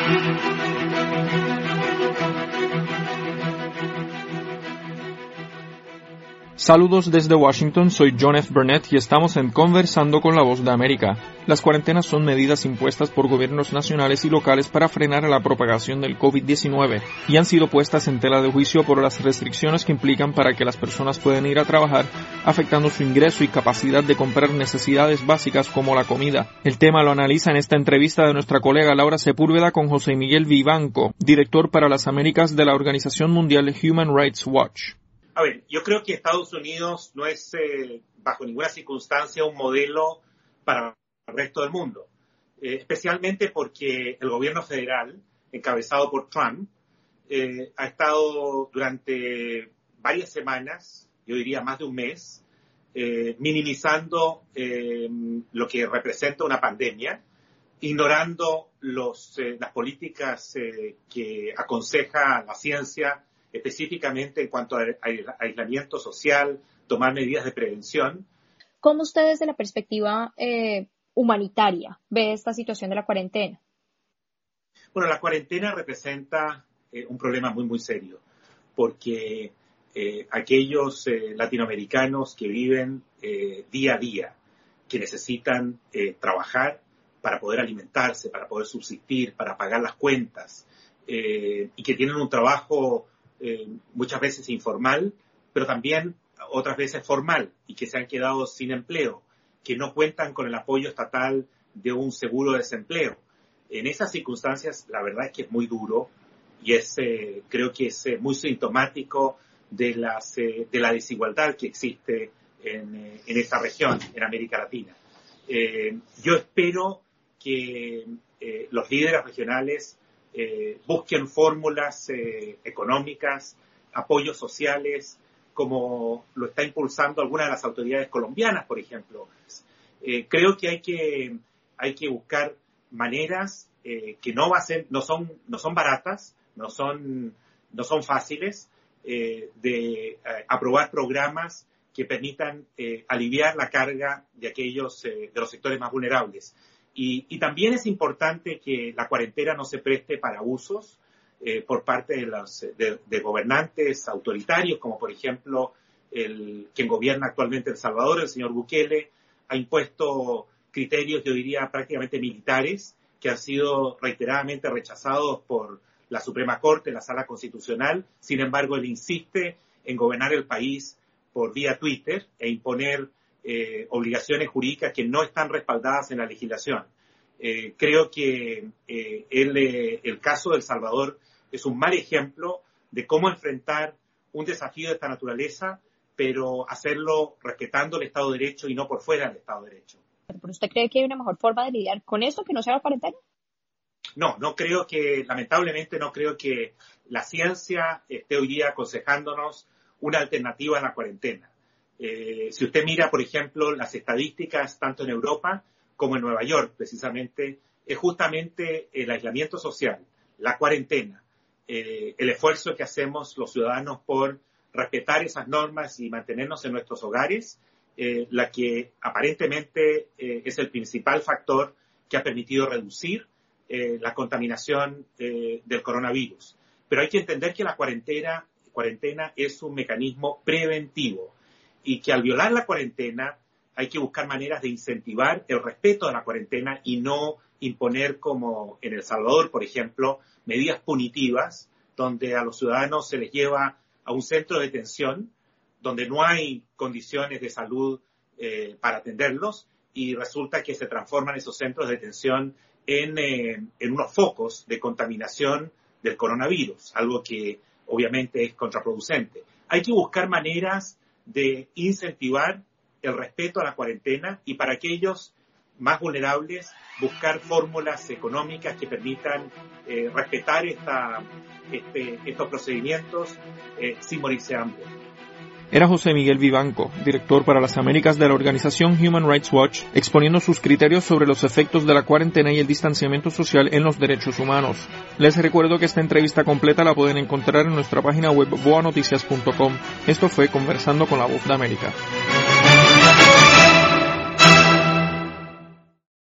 Saludos desde Washington, soy John F. Burnett y estamos en Conversando con la Voz de América. Las cuarentenas son medidas impuestas por gobiernos nacionales y locales para frenar la propagación del COVID-19 y han sido puestas en tela de juicio por las restricciones que implican para que las personas puedan ir a trabajar, afectando su ingreso y capacidad de comprar necesidades básicas como la comida. El tema lo analiza en esta entrevista de nuestra colega Laura Sepúlveda con José Miguel Vivanco, director para las Américas de la Organización Mundial Human Rights Watch. A ver, yo creo que Estados Unidos no es bajo ninguna circunstancia un modelo para el resto del mundo, especialmente porque el gobierno federal, encabezado por Trump, ha estado durante varias semanas, yo diría más de un mes, minimizando lo que representa una pandemia, ignorando las políticas que aconseja la ciencia, específicamente en cuanto a aislamiento social, tomar medidas de prevención. ¿Cómo usted desde la perspectiva humanitaria ve esta situación de la cuarentena? Bueno, la cuarentena representa un problema muy, muy serio, porque aquellos latinoamericanos que viven día a día, que necesitan trabajar para poder alimentarse, para poder subsistir, para pagar las cuentas, y que tienen un trabajo muchas veces informal, pero también otras veces formal, y que se han quedado sin empleo, que no cuentan con el apoyo estatal de un seguro de desempleo. En esas circunstancias, la verdad es que es muy duro y creo que es muy sintomático de la desigualdad que existe en esta región, en América Latina. Yo espero que los líderes regionales busquen fórmulas económicas, apoyos sociales, como lo está impulsando algunas de las autoridades colombianas, por ejemplo. Creo que hay que buscar maneras que no son baratas, no son fáciles, de aprobar programas que permitan aliviar la carga de de los sectores más vulnerables. Y también es importante que la cuarentena no se preste para abusos por parte de gobernantes autoritarios, como por ejemplo quien gobierna actualmente El Salvador, el señor Bukele, ha impuesto criterios, yo diría, prácticamente militares, que han sido reiteradamente rechazados por la Suprema Corte, la Sala Constitucional. Sin embargo, él insiste en gobernar el país por vía Twitter e imponer obligaciones jurídicas que no están respaldadas en la legislación. Creo que el caso de El Salvador es un mal ejemplo de cómo enfrentar un desafío de esta naturaleza, pero hacerlo respetando el Estado de Derecho y no por fuera del Estado de Derecho. ¿Pero usted cree que hay una mejor forma de lidiar con esto que no sea la cuarentena? Lamentablemente no creo que la ciencia esté hoy día aconsejándonos una alternativa a la cuarentena. Si usted mira, por ejemplo, las estadísticas tanto en Europa como en Nueva York, precisamente, es justamente el aislamiento social, la cuarentena, el esfuerzo que hacemos los ciudadanos por respetar esas normas y mantenernos en nuestros hogares, la que aparentemente es el principal factor que ha permitido reducir la contaminación del coronavirus. Pero hay que entender que la cuarentena es un mecanismo preventivo y que al violar la cuarentena hay que buscar maneras de incentivar el respeto a la cuarentena y no imponer, como en El Salvador, por ejemplo, medidas punitivas donde a los ciudadanos se les lleva a un centro de detención donde no hay condiciones de salud para atenderlos y resulta que se transforman esos centros de detención en unos focos de contaminación del coronavirus, algo que obviamente es contraproducente. Hay que buscar maneras de incentivar el respeto a la cuarentena y para aquellos más vulnerables buscar fórmulas económicas que permitan respetar estos procedimientos sin morirse de hambre. Era José Miguel Vivanco, director para las Américas de la organización Human Rights Watch, exponiendo sus criterios sobre los efectos de la cuarentena y el distanciamiento social en los derechos humanos. Les recuerdo que esta entrevista completa la pueden encontrar en nuestra página web voanoticias.com. Esto fue Conversando con la Voz de América.